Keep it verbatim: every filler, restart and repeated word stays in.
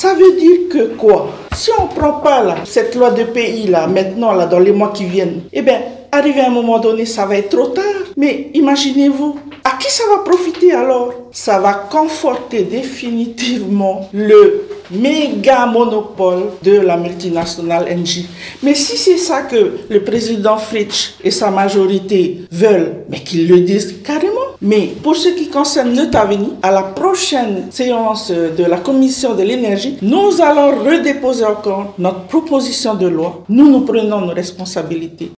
Ça veut dire que quoi? Si on ne prend pas là, cette loi de pays là, maintenant, là, dans les mois qui viennent, eh bien, arrivé à un moment donné, ça va être trop tard. Mais imaginez-vous, à qui ça va profiter alors? Ça va conforter définitivement le méga monopole de la multinationale Engie. Mais si c'est ça que le président Fritsch et sa majorité veulent, mais qu'ils le disent carrément. Mais pour ce qui concerne Netaveni, à la prochaine séance de la commission de l'énergie, nous allons redéposer encore notre proposition de loi. Nous nous prenons nos responsabilités.